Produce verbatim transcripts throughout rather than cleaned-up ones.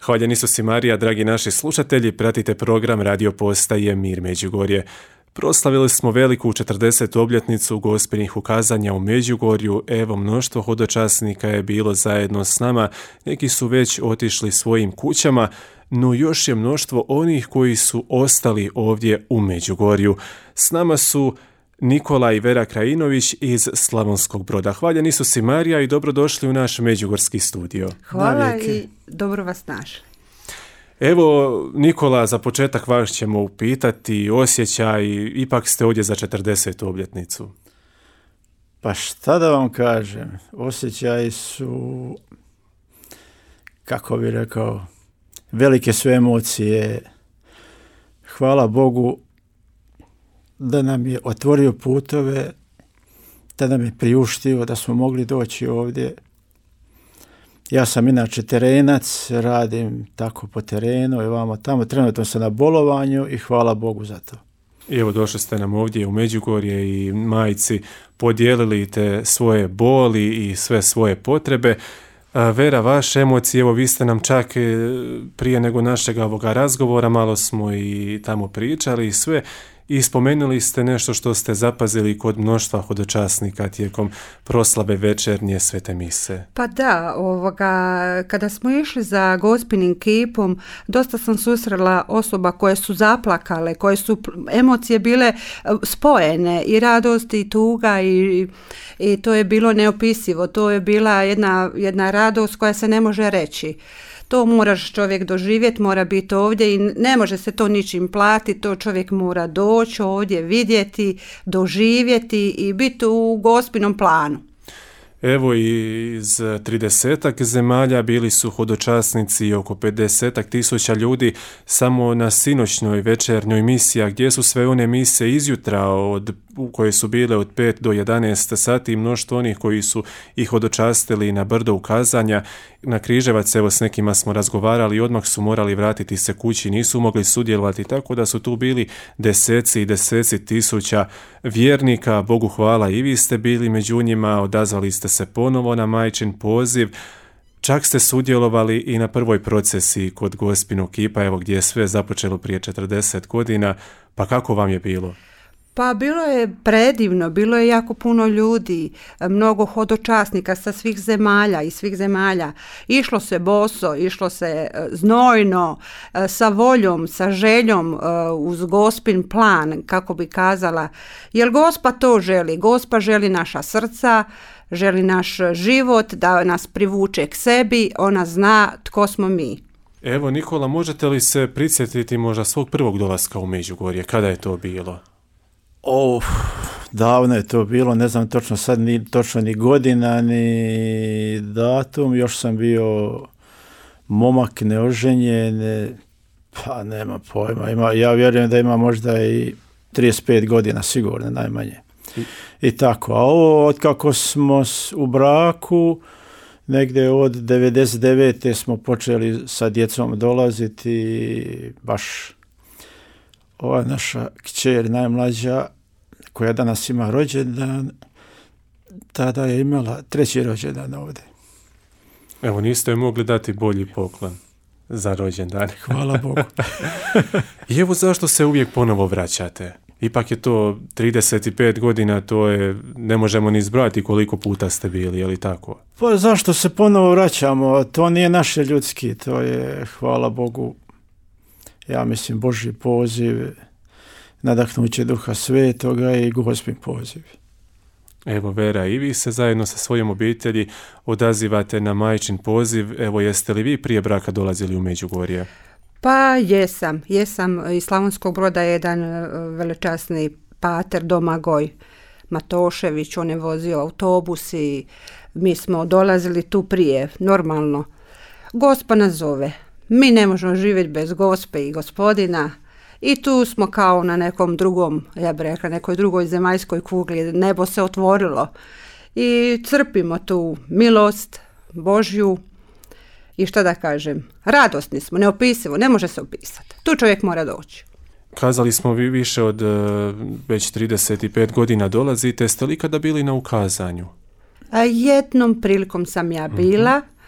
Hvaljen Isus i Marija, dragi naši slušatelji, pratite program Radio Postaje Mir Međugorje. Proslavili smo veliku četrdesetu obljetnicu Gospinih ukazanja u Međugorju. Evo, mnoštvo hodočasnika je bilo zajedno s nama, neki su već otišli svojim kućama, no još je mnoštvo onih koji su ostali ovdje u Međugorju. S nama su Nikola i Vera Krajinović iz Slavonskog Broda. Hvaljen Isus i Marija i dobrodošli u naš međugorski studio. Hvala i dobro vas našli. Evo, Nikola, za početak vas ćemo upitati osjećaj, ipak ste ovdje za četrdesetu obljetnicu. Pa šta da vam kažem, osjećaji su, kako bi rekao, velike su emocije. Hvala Bogu da nam je otvorio putove, da nam je priuštio da smo mogli doći ovdje. Ja sam inače terenac, radim tako po terenu i vamo tamo, trenutno sam na bolovanju i hvala Bogu za to. I evo, došli ste nam ovdje u Međugorje i majci podijelili te svoje boli i sve svoje potrebe. Vera, vaše emocije, evo vi ste nam čak prije nego našeg ovoga razgovora, malo smo i tamo pričali i sve, i spomenuli ste nešto što ste zapazili kod mnoštva hodočasnika tijekom proslave večernje svete mise. Pa da, ovoga, kada smo išli za Gospinim kipom, dosta sam susrela osoba koje su zaplakale, koje su emocije bile spojene, i radost i tuga, i, i to je bilo neopisivo. To je bila jedna, jedna radost koja se ne može reći. To moraš čovjek doživjeti, mora biti ovdje i ne može se to ničim platiti, to čovjek mora doći ovdje, vidjeti, doživjeti i biti u Gospinom planu. Evo, iz tridesetak zemalja bili su hodočasnici, oko pedesetak tisuća ljudi samo na sinoćnoj večernjoj misiji, gdje su sve one mise izjutra od, koje su bile od pet do jedanaest sati, i mnoštvo onih koji su ih hodočastili na brdo ukazanja. Na Križevac, evo, s nekima smo razgovarali i odmah su morali vratiti se kući, nisu mogli sudjelovati, tako da su tu bili deseci i deseci tisuća vjernika. Bogu hvala, i vi ste bili među njima, odazvali ste se ponovo na majčin poziv, čak ste sudjelovali i na prvoj procesiji kod Gospinog kipa, evo, gdje je sve započelo prije četrdeset godina, pa kako vam je bilo? Pa bilo je predivno, bilo je jako puno ljudi, mnogo hodočasnika sa svih zemalja i svih zemalja. Išlo se boso, išlo se znojno, sa voljom, sa željom, uz Gospin plan, kako bi kazala. Jer Gospa to želi, Gospa želi naša srca, želi naš život, da nas privuče k sebi, ona zna tko smo mi. Evo, Nikola, možete li se prisjetiti možda svog prvog dolaska u Međugorje, kada je to bilo? Oh, davno je to bilo, ne znam točno sad ni, točno ni godina, ni datum, još sam bio momak neoženjen, pa nema pojma, ima, ja vjerujem da ima možda i trideset pet godina sigurno, najmanje. I, I tako, a ovo od kako smo u braku, negdje od devedeset devete smo počeli sa djecom dolaziti, baš ova naša kćer najmlađa, koja danas ima rođendan, tada je imala treći rođendan ovdje. Evo, niste joj mogli dati bolji poklon za rođendan. Hvala Bogu. I evo, zašto se uvijek ponovo vraćate? Ipak je to trideset pet godina, to je, ne možemo ni izbrojati koliko puta ste bili, je li tako? Pa zašto se ponovo vraćamo? To nije naše ljudski, to je, hvala Bogu, ja mislim, Božji poziv, nadahnuće Duha Svetoga i Gospin poziv. Evo, Vera, i vi se zajedno sa svojom obitelji odazivate na majčin poziv. Evo, jeste li vi prije braka dolazili u Međugorje? Pa jesam, jesam iz Slavonskog Broda, jedan velečasni pater Domagoj Matošević, on je vozio autobus i mi smo dolazili tu prije, normalno. Gospa nas zove. Mi ne možemo živjeti bez Gospe i Gospodina i tu smo kao na nekom drugom, ja bih rekla, nekoj drugoj zemaljskoj kugli, nebo se otvorilo i crpimo tu milost Božju i šta da kažem, radosni smo, neopisivo, ne može se opisati. Tu čovjek mora doći. Kazali smo, vi više od već trideset pet godina dolazite, ste li kada bili na ukazanju? Jednom prilikom sam ja bila,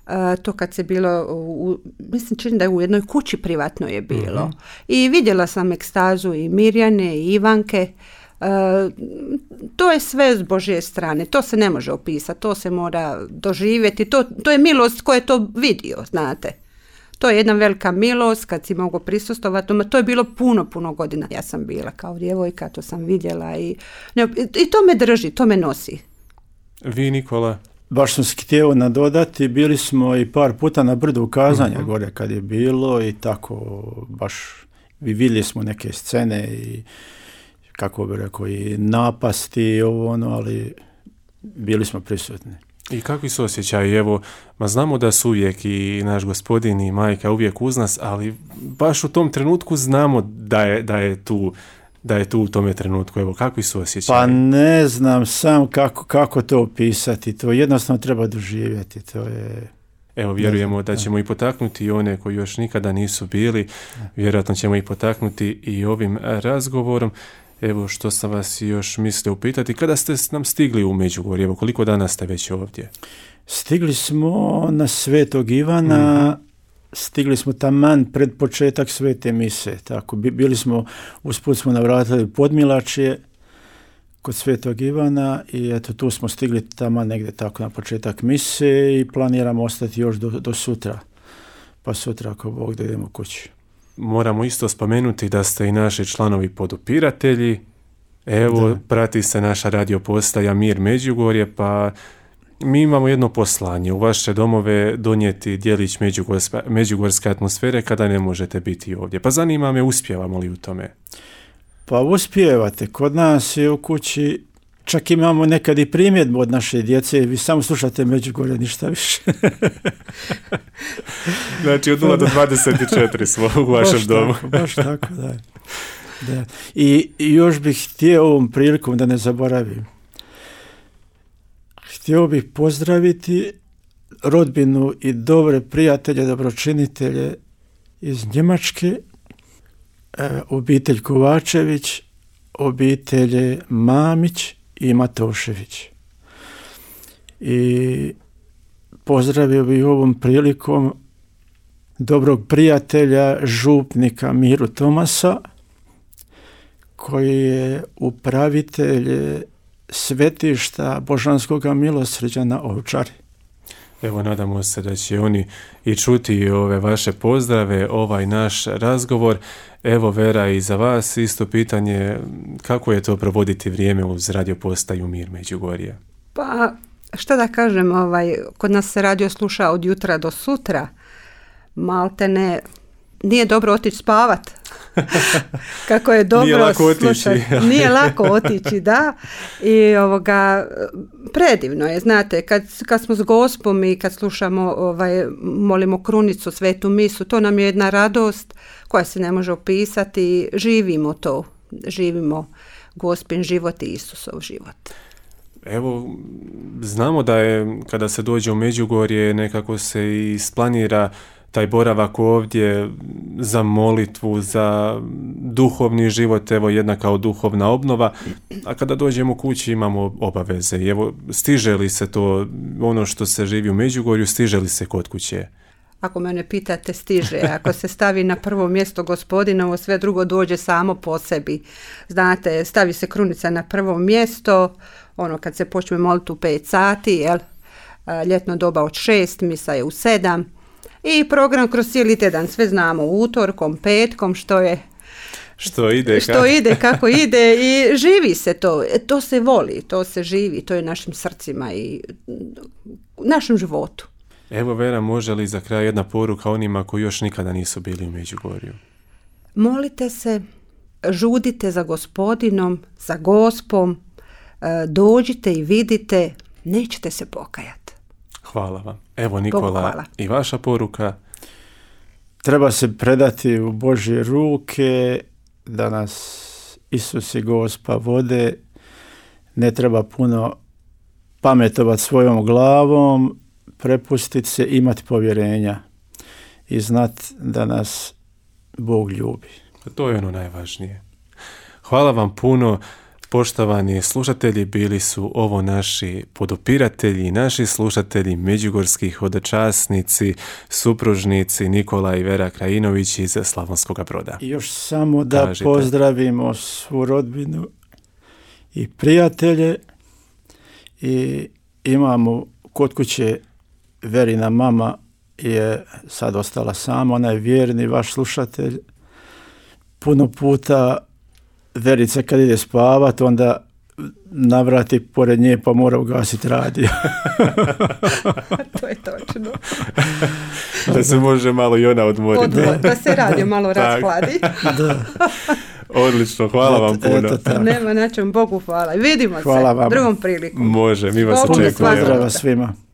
to kad se bilo, u, mislim čini da je u jednoj kući privatno je bilo. Mm-hmm. I vidjela sam ekstazu i Mirjane i Ivanke. Uh, to je sve s Božje strane, to se ne može opisati, to se mora doživjeti, to, to je milost koja je to vidio, znate. To je jedna velika milost kad si mogu prisustovati, to je bilo puno, puno godina. Ja sam bila kao djevojka, to sam vidjela i, ne, i to me drži, to me nosi. Vi, Nikola? Baš sam se htio nadodati, bili smo i par puta na brdu ukazanja uh-huh. gore kad je bilo i tako baš vidjeli smo neke scene i kako bi rekao i napasti i ovo ono, ali bili smo prisutni. I kakvi su osjećaji? Evo, ma znamo da su uvijek i naš gospodin i majka uvijek uz nas, ali baš u tom trenutku znamo da je, da je tu da je tu u tome trenutku. Evo, kakvi su osjećaji? Pa ne znam sam kako, kako to opisati. To jednostavno treba doživjeti. To je... Evo, vjerujemo da ćemo i potaknuti i one koji još nikada nisu bili. Vjerojatno ćemo i potaknuti i ovim razgovorom. Evo, što sam vas još mislio upitati. Kada ste nam stigli u Međugorje? Evo, koliko dana ste već ovdje? Stigli smo na Svetog Ivana, mm-hmm. stigli smo taman pred početak Svete mise. Tako, bili smo, usput smo navratili Podmilačje kod Svetog Ivana i eto tu smo stigli taman negdje tako na početak mise i planiramo ostati još do, do sutra. Pa sutra ako Bog da idemo kući. Moramo isto spomenuti da ste i naši članovi podupiratelji. Evo, da. Prati se naša radio postaja Mir Međugorje, pa mi imamo jedno poslanje. U vaše domove donijeti djelić međugorske atmosfere kada ne možete biti ovdje. Pa zanima me, uspijevamo li u tome? Pa uspijevate. Kod nas je u kući, čak imamo nekad i primjedbu od naše djece, vi samo slušate Međugorje, ništa više. Znači od nula do dvadeset četiri smo u vašem baš domu. Tako, baš tako, da. da. I, I još bih htio ovom prilikom da ne zaboravim. Htio bih pozdraviti rodbinu i dobre prijatelje, dobročinitelje iz Njemačke, e, obitelj Kovačević, obitelje Mamić i Matošević. I pozdravio bih ovom prilikom dobrog prijatelja, župnika Miru Tomasa, koji je upravitelj svetišta Božanskog milosrđa na Ovčari. Evo, nadamo se da će oni i čuti ove vaše pozdrave, ovaj naš razgovor. Evo, Vera, i za vas isto pitanje, kako je to provoditi vrijeme uz radio postaju Mir Međugorje? Pa, šta da kažem, ovaj, kod nas se radio sluša od jutra do sutra, maltene, nije dobro otići spavat. Kako je dobro nije lako slušati. Otići. Nije lako otići, da. I ovoga, predivno je, znate, kad, kad smo s Gospom i kad slušamo, ovaj, molimo krunicu, svetu misu, to nam je jedna radost koja se ne može opisati. Živimo to, živimo Gospin život i Isusov život. Evo, znamo da je, kada se dođe u Međugorje, nekako se i isplanira taj boravak ovdje za molitvu, za duhovni život, evo jedna kao duhovna obnova, a kada dođemo kući imamo obaveze. I evo, stiže li se to, ono što se živi u Međugorju, stiže li se kod kuće? Ako mene pitate, stiže. Ako se stavi na prvo mjesto Gospodinovo, sve drugo dođe samo po sebi. Znate, stavi se krunica na prvo mjesto, ono kad se počne moliti u pet sati, jel? Ljetno doba od šest, misa je u sedam. I program kroz cijeli tjedan, sve znamo, utorkom, petkom, što je... Što ide, što ide, kako ide i živi se to. To se voli, to se živi, to je našim srcima i našem životu. Evo, Vera, može li za kraj jedna poruka onima koji još nikada nisu bili u Međugorju? Molite se, žudite za Gospodinom, za Gospom, dođite i vidite, nećete se pokajati. Hvala vam. Evo, Nikola, i vaša poruka? Treba se predati u Božje ruke, da nas Isus i Gospa vode, ne treba puno pametovati svojom glavom, prepustiti se, imati povjerenja i znati da nas Bog ljubi. To je ono najvažnije. Hvala vam puno. Poštovani slušatelji, bili su ovo naši podupiratelji, naši slušatelji, međugorski hodočasnici, supružnici Nikola i Vera Krajinović iz Slavonskog Broda. I još samo da Kažite. Pozdravimo svu rodbinu i prijatelje i imamo kod kuće Verina mama je sad ostala sama, ona je vjerni vaš slušatelj. Puno puta Verica kad ide spavat, onda navrati pored nje pa mora ugasiti radio. To je točno. Da se može malo i ona odmoriti. Odmor, da se radio malo rashladi. Da. Odlično, hvala vam Eto, puno. eto tako. Nema na čem, Bogu hvala. Vidimo Hvala se vam. drugom prilikom. Može, mi vas Bog Puno očekujemo. pozdrava svima.